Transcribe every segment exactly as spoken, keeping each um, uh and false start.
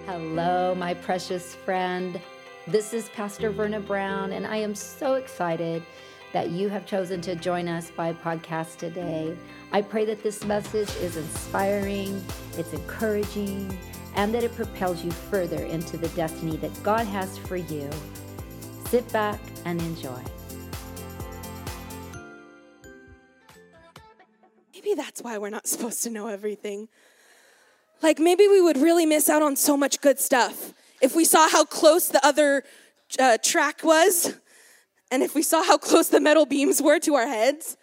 Hello, my precious friend. This is Pastor Verna Brown, and I am so excited that you have chosen to join us by podcast today. I pray that this message is inspiring, it's encouraging, and that it propels you further into the destiny that God has for you. Sit back and enjoy. Maybe that's why we're not supposed to know everything. Like maybe we would really miss out on so much good stuff if we saw how close the other uh, track was, and if we saw how close the metal beams were to our heads.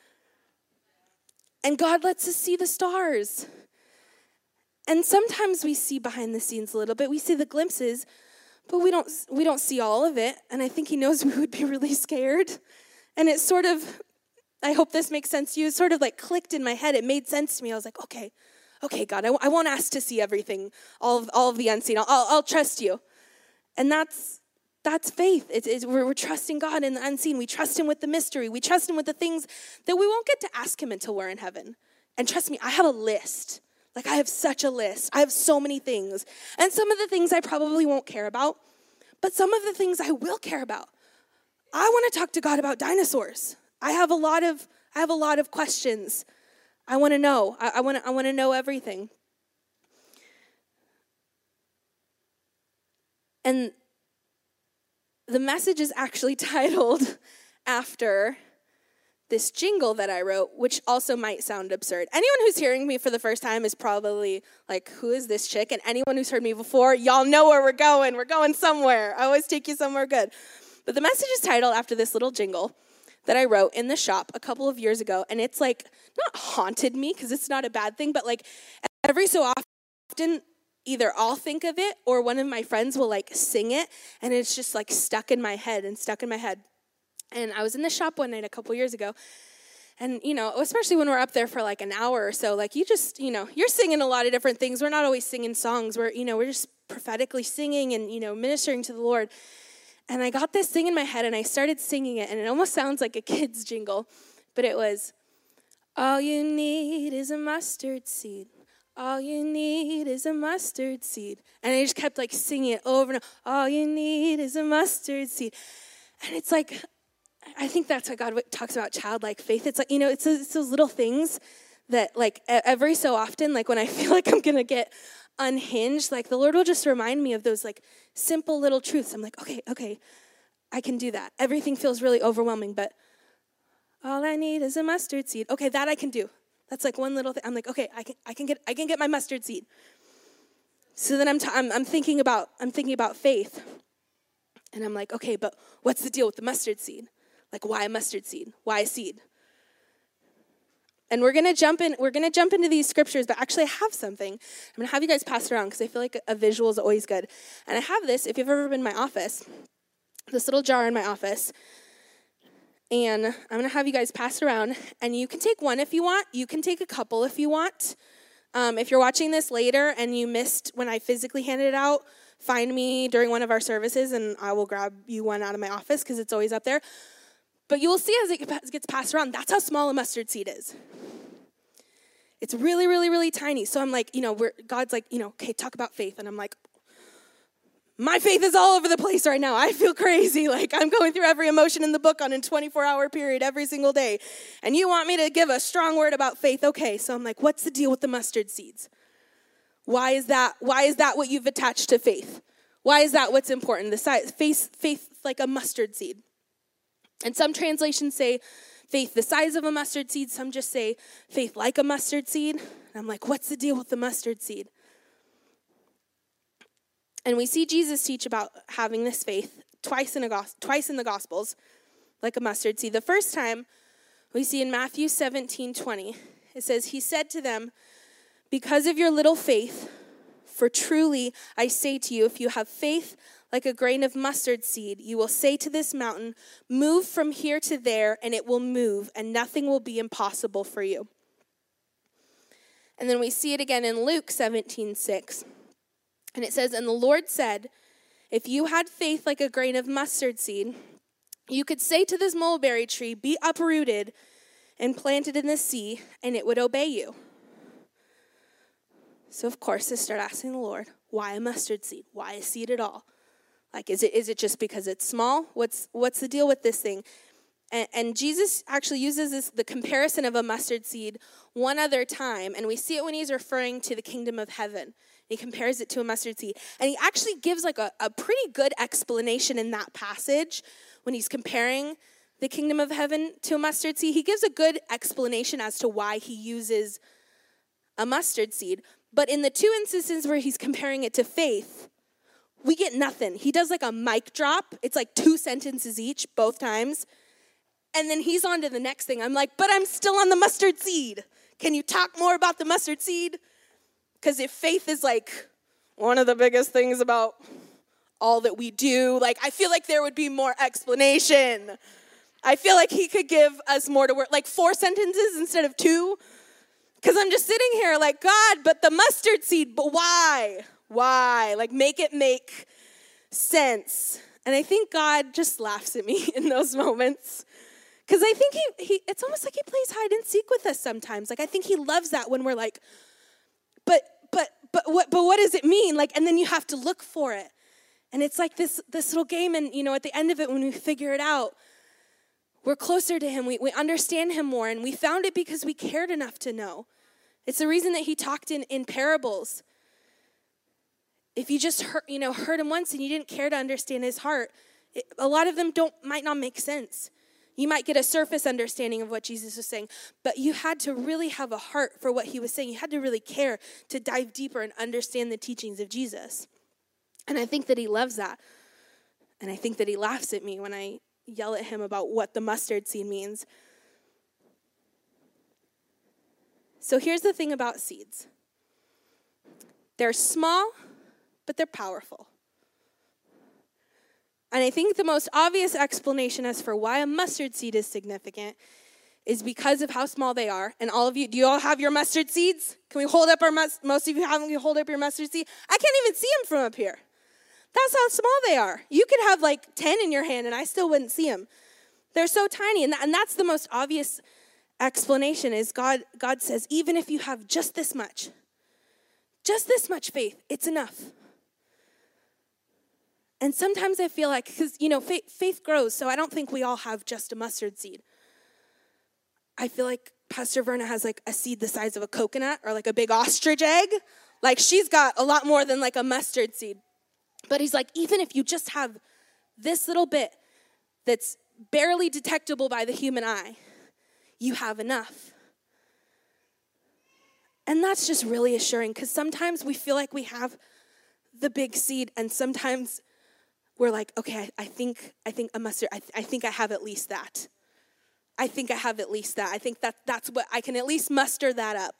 And God lets us see the stars. And sometimes we see behind the scenes a little bit. We see the glimpses, but we don't we don't see all of it. And I think he knows we would be really scared. And it sort of, I hope this makes sense to you, it sort of like clicked in my head. It made sense to me. I was like, okay, okay, God, I, w- I won't ask to see everything, all of, all of the unseen. I'll, I'll, I'll trust you. And that's that's faith. It's, it's, we're, we're trusting God in the unseen. We trust him with the mystery. We trust him with the things that we won't get to ask him until we're in heaven. And trust me, I have a list. Like I have such a list. I have so many things. And some of the things I probably won't care about, but some of the things I will care about. I want to talk to God about dinosaurs. I have a lot of I have a lot of questions. I want to know. I, I want to I want to know everything. And the message is actually titled after this jingle that I wrote, which also might sound absurd. Anyone who's hearing me for the first time is probably like, who is this chick? And anyone who's heard me before, y'all know where we're going. We're going somewhere. I always take you somewhere good. But the message is titled after this little jingle that I wrote in the shop a couple of years ago. And it's like, not haunted me, because it's not a bad thing, but like every so often, either I'll think of it or one of my friends will like sing it. And it's just like stuck in my head and stuck in my head. And I was in the shop one night a couple years ago. And, you know, especially when we're up there for like an hour or so, like you just, you know, you're singing a lot of different things. We're not always singing songs. We're, you know, we're just prophetically singing and, you know, ministering to the Lord. And I got this thing in my head, and I started singing it, and it almost sounds like a kid's jingle, but it was, all you need is a mustard seed. All you need is a mustard seed. And I just kept, like, singing it over and over. All you need is a mustard seed. And it's like, I think that's what God talks about, childlike faith. It's like, you know, it's, it's those little things that, like, every so often, like, when I feel like I'm going to get unhinged, like the Lord will just remind me of those like simple little truths. I'm like, okay, okay, I can do that. Everything feels really overwhelming, but all I need is a mustard seed. Okay, that I can do. That's like one little thing. I'm like, okay, I can, I can get, I can get my mustard seed. So then I'm, t- I'm, I'm thinking about, I'm thinking about faith, and I'm like, okay, but what's the deal with the mustard seed? Like, why a mustard seed? Why a seed? And we're gonna jump in. We're gonna jump into these scriptures, but actually, I have something. I'm gonna have you guys pass it around because I feel like a visual is always good. And I have this. If you've ever been in my office, this little jar in my office, and I'm gonna have you guys pass it around. And you can take one if you want. You can take a couple if you want. Um, if you're watching this later and you missed when I physically handed it out, find me during one of our services, and I will grab you one out of my office because it's always up there. But you will see as it gets passed around, that's how small a mustard seed is. It's really, really, really tiny. So I'm like, you know, we're, God's like, you know, okay, talk about faith. And I'm like, my faith is all over the place right now. I feel crazy. Like I'm going through every emotion in the book on a twenty-four hour period every single day. And you want me to give a strong word about faith? Okay, so I'm like, what's the deal with the mustard seeds? Why is that? Why is that what you've attached to faith? Why is that what's important? The size, faith, faith like a mustard seed. And some translations say faith the size of a mustard seed. Some just say faith like a mustard seed. And I'm like, what's the deal with the mustard seed? And we see Jesus teach about having this faith twice in, a gos- twice in the Gospels, like a mustard seed. The first time we see in Matthew seventeen twenty. It says, he said to them, because of your little faith, for truly I say to you, if you have faith like a grain of mustard seed, you will say to this mountain, move from here to there, and it will move, and nothing will be impossible for you. And then we see it again in Luke seventeen six. And it says, and the Lord said, if you had faith like a grain of mustard seed, you could say to this mulberry tree, be uprooted and planted in the sea, and it would obey you. So of course I start asking the Lord, why a mustard seed? Why a seed at all? Like, is it is it just because it's small? What's what's the deal with this thing? And, and Jesus actually uses this, the comparison of a mustard seed one other time, and we see it when he's referring to the kingdom of heaven. He compares it to a mustard seed. And he actually gives like a, a pretty good explanation in that passage when he's comparing the kingdom of heaven to a mustard seed. He gives a good explanation as to why he uses a mustard seed. But in the two instances where he's comparing it to faith, we get nothing. He does like a mic drop. It's like two sentences each, both times. And then he's on to the next thing. I'm like, but I'm still on the mustard seed. Can you talk more about the mustard seed? Because if faith is like one of the biggest things about all that we do, like I feel like there would be more explanation. I feel like he could give us more to work, like four sentences instead of two. Because I'm just sitting here like, God, but the mustard seed, but why? Why? Like make it make sense. And I think God just laughs at me in those moments. Because I think he, he, it's almost like he plays hide and seek with us sometimes. Like I think he loves that when we're like, but, but, but what, but what does it mean? Like, and then you have to look for it. And it's like this, this little game. And, you know, at the end of it, when we figure it out, we're closer to him. We, we understand him more. And we found it because we cared enough to know. It's the reason that he talked in, in parables. If you just heard, you know, heard him once and you didn't care to understand his heart, it, a lot of them don't might not make sense. You might get a surface understanding of what Jesus was saying, but you had to really have a heart for what he was saying. You had to really care to dive deeper and understand the teachings of Jesus. And I think that he loves that. And I think that he laughs at me when I yell at him about what the mustard seed means. So here's the thing about seeds. They're small, but they're powerful. And I think the most obvious explanation as for why a mustard seed is significant is because of how small they are. And all of you, do you all have your mustard seeds? Can we hold up our, mus- most of you have, you hold up your mustard seed? I can't even see them from up here. That's how small they are. You could have like ten in your hand and I still wouldn't see them. They're so tiny. And, that, and that's the most obvious explanation is God, God says, even if you have just this much, just this much faith, it's enough. And sometimes I feel like, because, you know, faith, faith grows, so I don't think we all have just a mustard seed. I feel like Pastor Verna has like a seed the size of a coconut or like a big ostrich egg. Like she's got a lot more than like a mustard seed. But he's like, even if you just have this little bit that's barely detectable by the human eye, you have enough. And that's just really assuring because sometimes we feel like we have the big seed and sometimes we're like, okay, I, I think I think a mustard, I, th- I think I have at least that. I think I have at least that. I think that that's what, I can at least muster that up.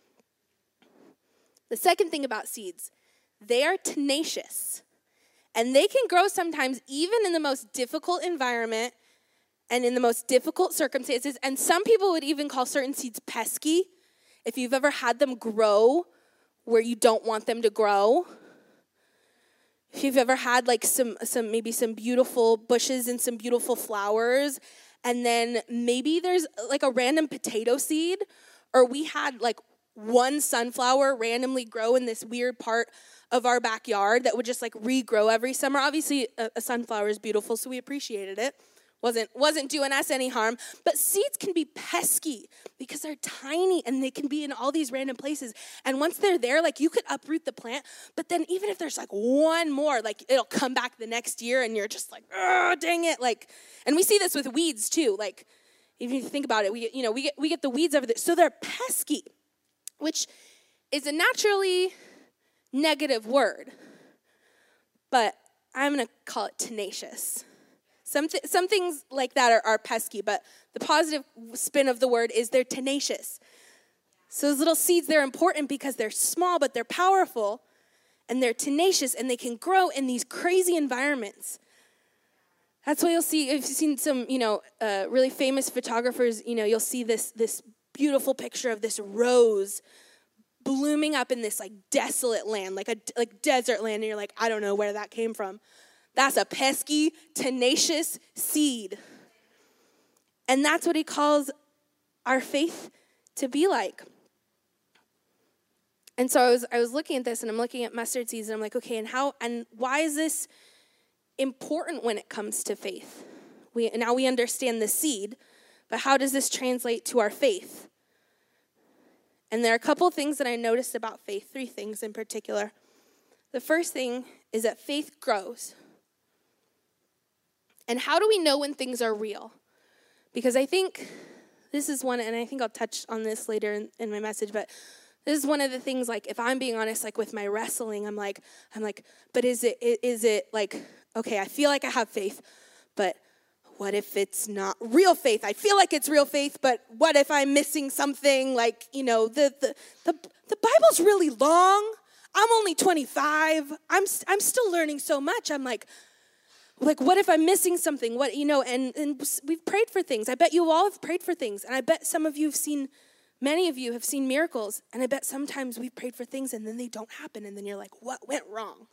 The second thing about seeds, they are tenacious. And they can grow sometimes even in the most difficult environment and in the most difficult circumstances. And some people would even call certain seeds pesky. If you've ever had them grow where you don't want them to grow. If you've ever had like some, some maybe some beautiful bushes and some beautiful flowers, and then maybe there's like a random potato seed, or we had like one sunflower randomly grow in this weird part of our backyard that would just like regrow every summer. Obviously, a, a sunflower is beautiful, so we appreciated it. Wasn't, wasn't doing us any harm. But seeds can be pesky because they're tiny and they can be in all these random places. And once they're there, like you could uproot the plant. But then even if there's like one more, like it'll come back the next year and you're just like, oh, dang it. Like, and we see this with weeds too. Like, if you think about it, we you know we get we get the weeds over there. So they're pesky, which is a naturally negative word. But I'm going to call it tenacious. Some th- some things like that are, are pesky, but the positive spin of the word is they're tenacious. So those little seeds, they're important because they're small, but they're powerful, and they're tenacious, and they can grow in these crazy environments. That's why you'll see, if you've seen some, you know, uh, really famous photographers, you know, you'll see this this beautiful picture of this rose blooming up in this, like, desolate land, like a like desert land, and you're like, I don't know where that came from. That's a pesky, tenacious seed. And that's what he calls our faith to be like. And so I was I was looking at this, and I'm looking at mustard seeds, and I'm like, okay, and how and why is this important when it comes to faith? We now we understand the seed, but how does this translate to our faith? And there are a couple things that I noticed about faith, three things in particular. The first thing is that faith grows. And how do we know when things are real? Because I think this is one, and I think I'll touch on this later in, in my message, but this is one of the things, like, if I'm being honest, like with my wrestling, I'm like, I'm like, but is it, is it like, okay, I feel like I have faith, but what if it's not real faith? I feel like it's real faith, but what if I'm missing something? Like, you know, the the the, the Bible's really long. I'm only twenty-five. I'm I'm still learning so much. I'm like, like, what if I'm missing something? What, you know, and, and we've prayed for things. I bet you all have prayed for things, and I bet some of you have seen, many of you have seen miracles, and I bet sometimes we've prayed for things, and then they don't happen, and then you're like, what went wrong?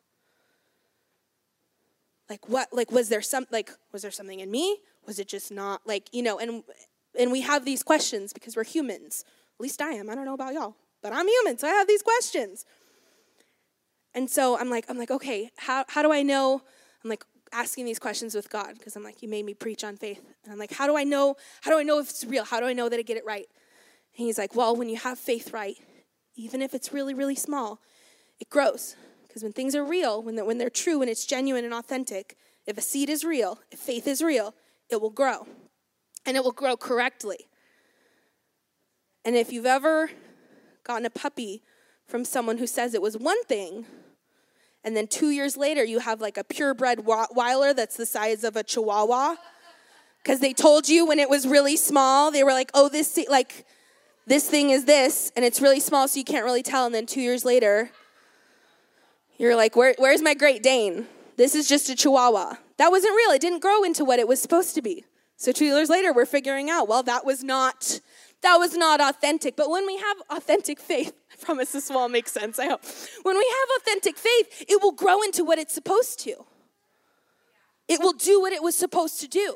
Like, what, like, was there some, like, was there something in me? Was it just not, like, you know, and and we have these questions because we're humans. At least I am. I don't know about y'all, but I'm human, so I have these questions. And so I'm like, I'm like, okay, how how do I know? I'm like asking these questions with God, because I'm like, you made me preach on faith. And I'm like, how do I know, how do I know if it's real? How do I know that I get it right? And he's like, well, when you have faith right, even if it's really, really small, it grows. Because when things are real, when they're, when they're true and it's genuine and authentic, if a seed is real, if faith is real, it will grow. And it will grow correctly. And if you've ever gotten a puppy from someone who says it was one thing, and then two years later you have like a purebred Rottweiler that's the size of a Chihuahua, because they told you when it was really small, they were like, oh, this like this thing is this, and it's really small, so you can't really tell. And then two years later, you're like, Where, where's my Great Dane? This is just a Chihuahua. That wasn't real. It didn't grow into what it was supposed to be. So two years later, we're figuring out, well, that was not, that was not authentic. But when we have authentic faith, I promise this will all make sense, I hope. When we have authentic faith, it will grow into what it's supposed to. It will do what it was supposed to do.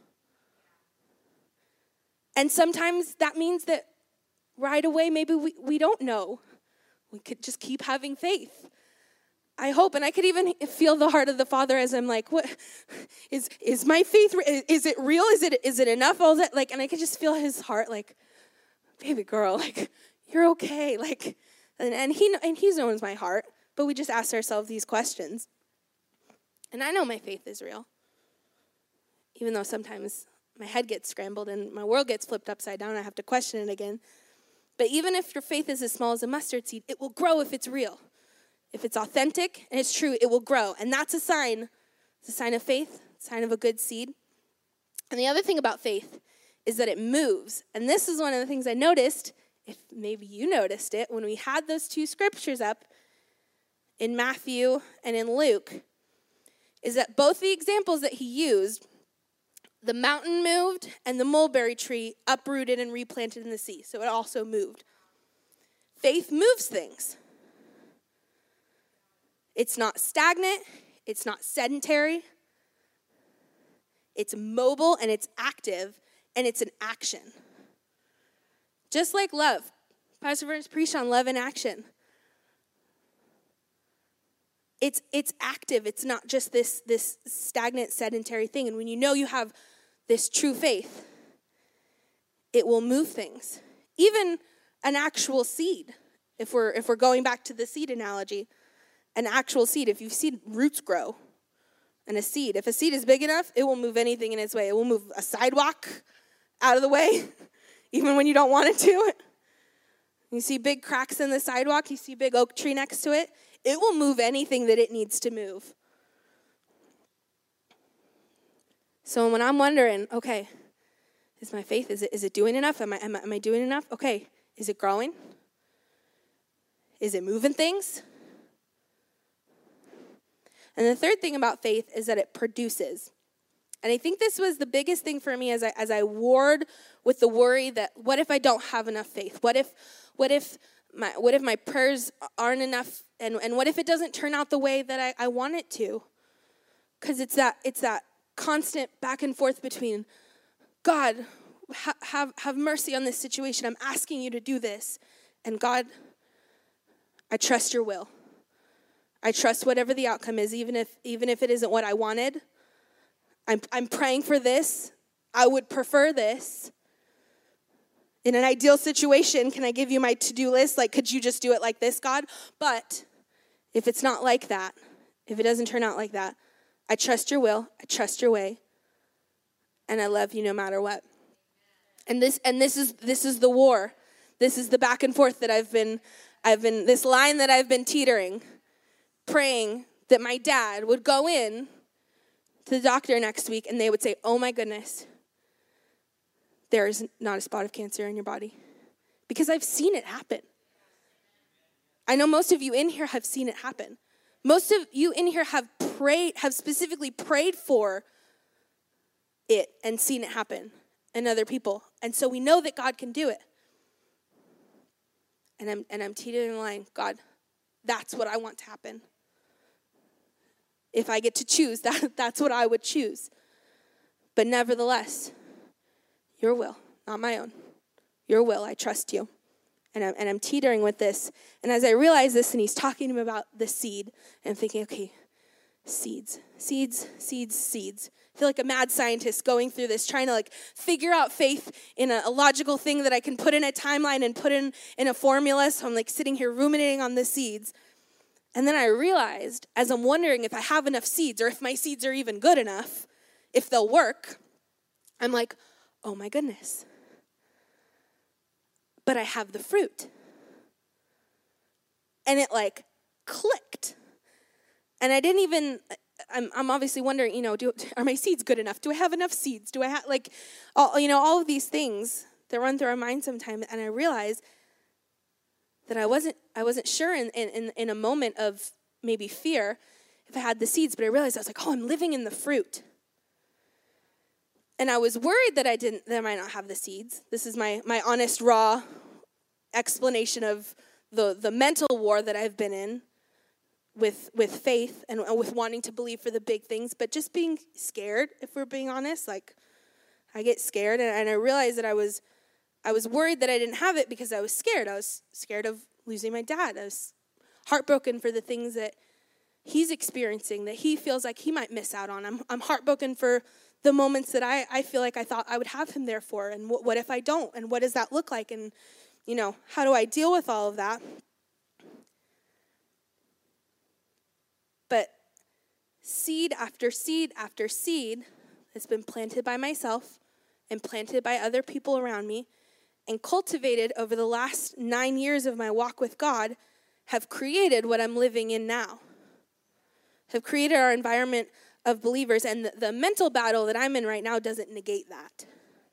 And sometimes that means that right away, maybe we, we don't know. We could just keep having faith. I hope, and I could even feel the heart of the Father as I'm like, what is is my faith? Is it real? Is it is it enough? All that, like, and I could just feel His heart, like, baby girl, like, you're okay, like, and, and He and He knows my heart, but we just ask ourselves these questions, and I know my faith is real, even though sometimes my head gets scrambled and my world gets flipped upside down. I have to question it again. But even if your faith is as small as a mustard seed, it will grow if it's real. If it's authentic and it's true, it will grow. And that's a sign. It's a sign of faith, a sign of a good seed. And the other thing about faith is that it moves. And this is one of the things I noticed, if maybe you noticed it, when we had those two scriptures up in Matthew and in Luke, is that both the examples that he used, the mountain moved and the mulberry tree uprooted and replanted in the sea. So it also moved. Faith moves things. It's not stagnant. It's not sedentary. It's mobile and it's active and it's an action. Just like love. Pastor Vern's preached on love in action. It's it's active. It's not just this, this stagnant, sedentary thing. And when you know you have this true faith, it will move things. Even an actual seed. If we're if we're going back to the seed analogy, an actual seed, if you've seen roots grow, and a seed, if a seed is big enough, it will move anything in its way. It will move a sidewalk out of the way, even when you don't want it to. You see big cracks in the sidewalk, you see a big oak tree next to it, it will move anything that it needs to move. So when I'm wondering, okay, is my faith, is it is it doing enough? Am I, am I, am I doing enough? Okay, is it growing? Is it moving things? And the third thing about faith is that it produces. And I think this was the biggest thing for me as I as I warred with the worry that what if I don't have enough faith? What if what if my what if my prayers aren't enough? And, and what if it doesn't turn out the way that I, I want it to? Because it's that it's that constant back and forth between, God, ha, have have mercy on this situation. I'm asking you to do this. And God, I trust your will. I trust whatever the outcome is, even if even if it isn't what I wanted. I'm I'm praying for this. I would prefer this. In an ideal situation, can I give you my to-do list? Like, could you just do it like this, God? But if it's not like that, if it doesn't turn out like that, I trust your will. I trust your way. And I love you no matter what. And this and this is this is the war. This is the back and forth that I've been I've been this line that I've been teetering, praying that my dad would go in to the doctor next week and they would say, "Oh my goodness, there is not a spot of cancer in your body." Because I've seen it happen. I know most of you in here have seen it happen. Most of you in here have prayed, have specifically prayed for it and seen it happen in other people. And so we know that God can do it. And I'm and I'm teetering the line, God, that's what I want to happen. If I get to choose, that, that's what I would choose. But nevertheless, your will, not my own. Your will, I trust you. And I'm, and I'm teetering with this. And as I realize this, and he's talking to me about the seed, and I'm thinking, okay, seeds, seeds, seeds, seeds. I feel like a mad scientist going through this, trying to like figure out faith in a, a logical thing that I can put in a timeline and put in, in a formula. So I'm like sitting here ruminating on the seeds. And then I realized, as I'm wondering if I have enough seeds or if my seeds are even good enough, if they'll work, I'm like, oh my goodness. But I have the fruit. And it like clicked. And I didn't even, I'm I'm obviously wondering, you know, do are my seeds good enough? Do I have enough seeds? Do I have, like, all, you know, all of these things that run through our mind sometimes. And I realized that I wasn't, I wasn't sure in, in, in a moment of maybe fear if I had the seeds. But I realized I was like, oh, I'm living in the fruit. And I was worried that I didn't, that I might not have the seeds. This is my, my honest, raw explanation of the, the mental war that I've been in with with faith and with wanting to believe for the big things, but just being scared, if we're being honest. Like, I get scared, and, and I realized that I was, I was worried that I didn't have it because I was scared. I was scared of losing my dad. I was heartbroken for the things that he's experiencing, that he feels like he might miss out on. I'm I'm heartbroken for the moments that I, I feel like I thought I would have him there for, and what, what if I don't, and what does that look like, and, you know, how do I deal with all of that? But seed after seed after seed has been planted by myself and planted by other people around me and cultivated over the last nine years of my walk with God have created what I'm living in now, have created our environment of believers, and the, the mental battle that I'm in right now doesn't negate that.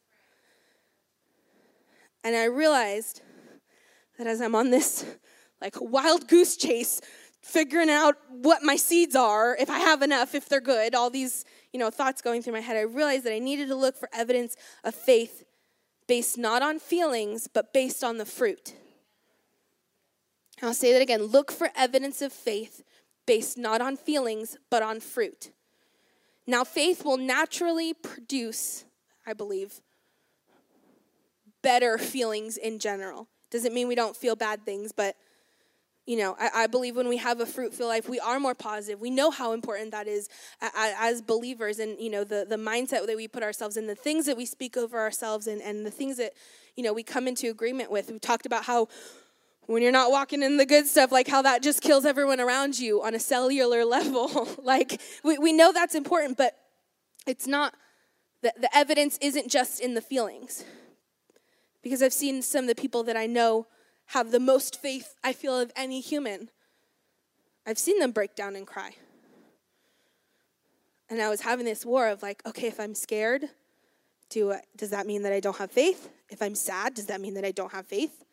And I realized that as I'm on this like wild goose chase, figuring out what my seeds are, if I have enough, if they're good, all these, you know, thoughts going through my head, I realized that I needed to look for evidence of faith based not on feelings, but based on the fruit. I'll say that again. Look for evidence of faith based not on feelings, but on fruit. Now, faith will naturally produce, I believe, better feelings in general. Doesn't mean we don't feel bad things, but, you know, I, I believe when we have a fruit-filled life, we are more positive. We know how important that is as believers, and, you know, the, the mindset that we put ourselves in, the things that we speak over ourselves, and, and the things that, you know, we come into agreement with. We talked about how when you're not walking in the good stuff, like how that just kills everyone around you on a cellular level. Like, we, we know that's important, but it's not, the, the evidence isn't just in the feelings. Because I've seen some of the people that I know have the most faith, I feel, of any human. I've seen them break down and cry. And I was having this war of like, okay, if I'm scared, do I, does that mean that I don't have faith? If I'm sad, does that mean that I don't have faith?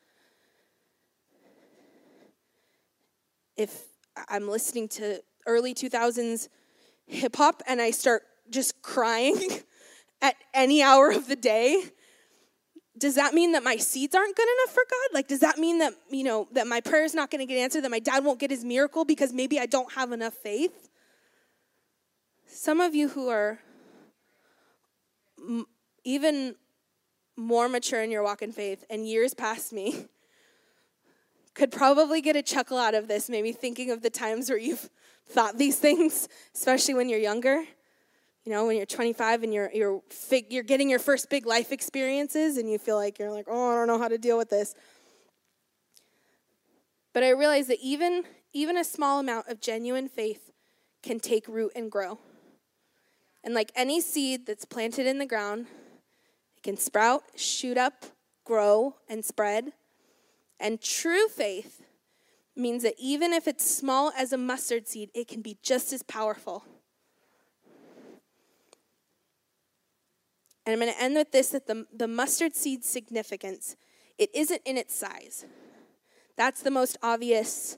If I'm listening to early two thousands hip hop and I start just crying at any hour of the day, does that mean that my seeds aren't good enough for God? Like, does that mean that, you know, that my prayer is not going to get answered, that my dad won't get his miracle because maybe I don't have enough faith? Some of you who are m- even more mature in your walk in faith and years past me could probably get a chuckle out of this, maybe thinking of the times where you've thought these things, especially when you're younger. You know, when you're twenty-five and you're you're fig, you're getting your first big life experiences and you feel like you're like, oh, I don't know how to deal with this. But I realize that even, even a small amount of genuine faith can take root and grow. And like any seed that's planted in the ground, it can sprout, shoot up, grow, and spread. And true faith means that even if it's small as a mustard seed, it can be just as powerful. And I'm going to end with this, that the, the mustard seed's significance, it isn't in its size. That's the most obvious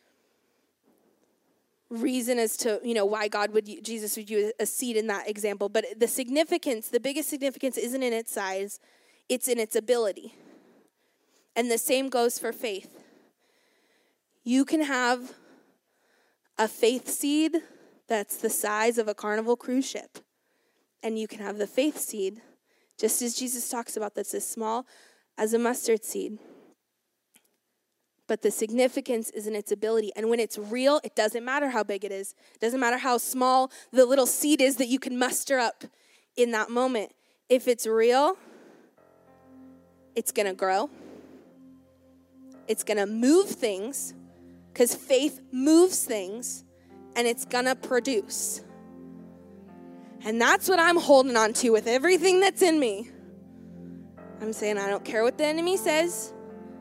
reason as to, you know, why God would, Jesus would use a seed in that example. But the significance, the biggest significance isn't in its size, it's in its ability. And the same goes for faith. You can have a faith seed that's the size of a Carnival cruise ship. And you can have the faith seed, just as Jesus talks about, that's as small as a mustard seed. But the significance is in its ability. And when it's real, it doesn't matter how big it is. It doesn't matter how small the little seed is that you can muster up in that moment. If it's real, it's going to grow. It's going to move things, because faith moves things, and it's going to produce. And that's what I'm holding on to with everything that's in me. I'm saying, I don't care what the enemy says.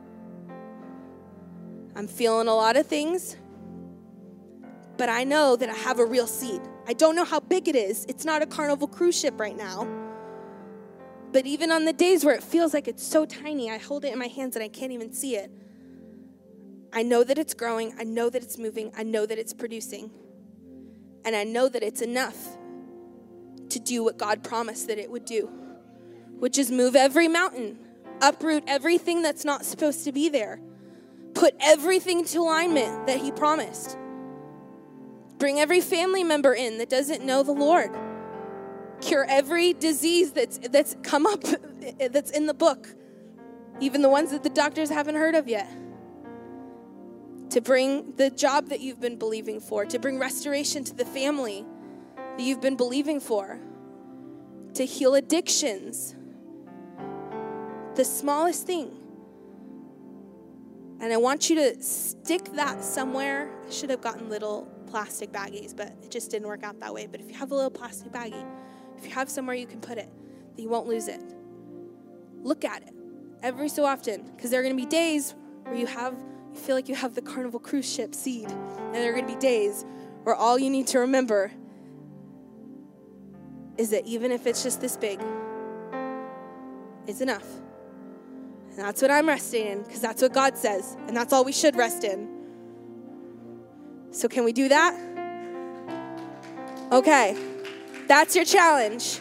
I'm feeling a lot of things, but I know that I have a real seed. I don't know how big it is. It's not a Carnival cruise ship right now. But even on the days where it feels like it's so tiny, I hold it in my hands and I can't even see it. I know that it's growing. I know that it's moving. I know that it's producing. And I know that it's enough to do what God promised that it would do, which is move every mountain, uproot everything that's not supposed to be there, put everything to alignment that he promised, bring every family member in that doesn't know the Lord, cure every disease that's that's come up that's in the book, even the ones that the doctors haven't heard of yet, to bring the job that you've been believing for, to bring restoration to the family that you've been believing for, to heal addictions, the smallest thing. And I want you to stick that somewhere. I should have gotten little plastic baggies, but it just didn't work out that way. But if you have a little plastic baggie, if you have somewhere you can put it, that you won't lose it, look at it every so often, because there are going to be days where you have, you feel like you have the Carnival cruise ship seed, and there are going to be days where all you need to remember is that even if it's just this big, it's enough. And that's what I'm resting in, because that's what God says, and that's all we should rest in. So can we do that? Okay, that's your challenge.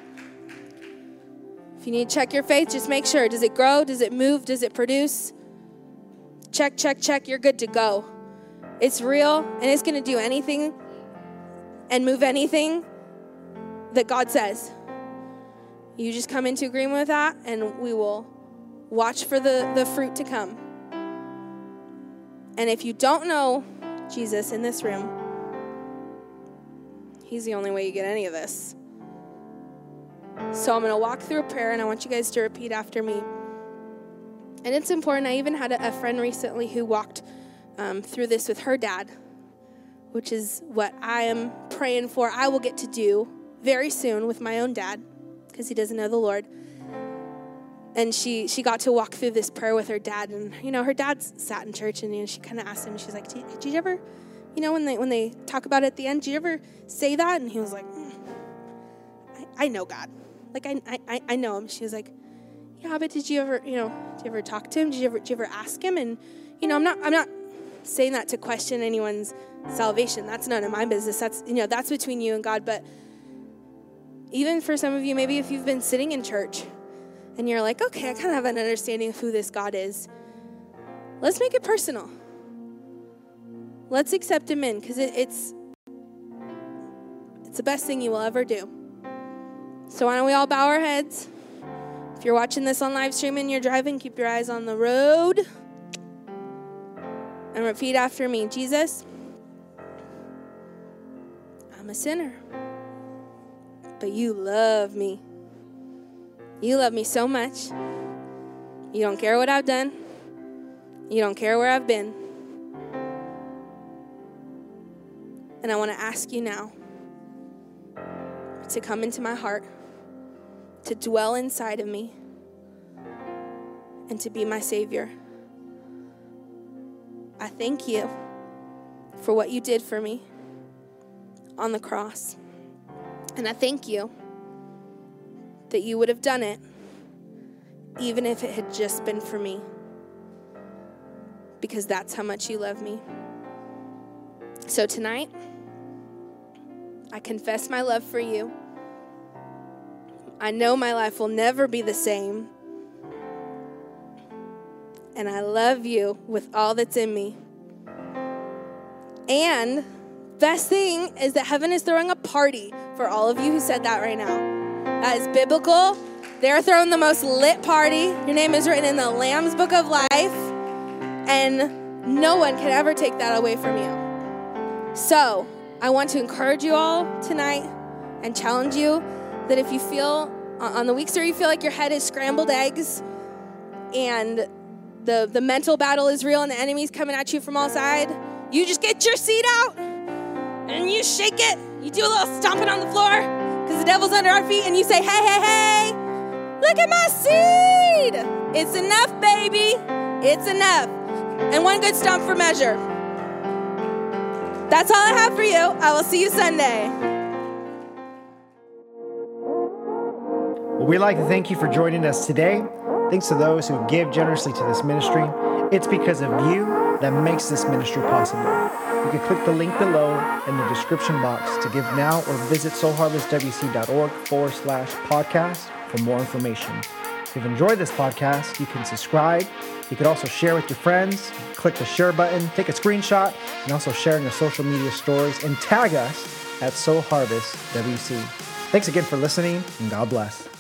If you need to check your faith, just make sure. Does it grow? Does it move? Does it produce? Check, check, check. You're good to go. It's real, and it's going to do anything and move anything that God says. You just come into agreement with that, and we will watch for the, the fruit to come. And if you don't know Jesus in this room, he's the only way you get any of this. So I'm going to walk through a prayer, and I want you guys to repeat after me. And it's important. I even had a, a friend recently who walked um, through this with her dad, which is what I am praying for I will get to do very soon with my own dad, because he doesn't know the Lord. And she she got to walk through this prayer with her dad. And, you know, her dad sat in church, and, you know, she kind of asked him, she's like, did, did you ever, you know, when they when they talk about it at the end, did you ever say that? And he was like, mm, I, I know God. Like, I, I I know him. She was like, yeah, but did you ever, you know, did you ever talk to him? Did you ever, did you ever ask him? And, you know, I'm not I'm not saying that to question anyone's salvation. That's none of my business. That's, you know, that's between you and God. But even for some of you, maybe if you've been sitting in church and you're like, okay, I kind of have an understanding of who this God is, let's make it personal. Let's accept him in, because it, it's it's the best thing you will ever do. So why don't we all bow our heads? If you're watching this on live stream and you're driving, keep your eyes on the road. and repeat after me. Jesus, I'm a sinner, but you love me. You love me so much. You don't care what I've done. You don't care where I've been. And I want to ask you now to come into my heart, to dwell inside of me, and to be my Savior. I thank you for what you did for me on the cross. And I thank you that you would have done it even if it had just been for me, because that's how much you love me. So tonight, I confess my love for you. I know my life will never be the same. And I love you with all that's in me. And best thing is that heaven is throwing a party for all of you who said that right now. That is biblical. They're throwing the most lit party. Your name is written in the Lamb's Book of Life. And no one can ever take that away from you. So I want to encourage you all tonight and challenge you that if you feel, on the weeks where you feel like your head is scrambled eggs and the, the mental battle is real and the enemy's coming at you from all sides, you just get your seat out and you shake it. You do a little stomping on the floor because the devil's under our feet, and you say, hey, hey, hey, look at my seed. It's enough, baby. It's enough. And one good stomp for measure. That's all I have for you. I will see you Sunday. Well, we'd like to thank you for joining us today. Thanks to those who give generously to this ministry. It's because of you that makes this ministry possible. You can click the link below in the description box to give now, or visit soulharvestwc.org forward slash podcast for more information. If you've enjoyed this podcast, you can subscribe. You can also share with your friends. Click the share button, take a screenshot, and also share in your social media stories and tag us at Soul Harvest W C. Thanks again for listening, and God bless.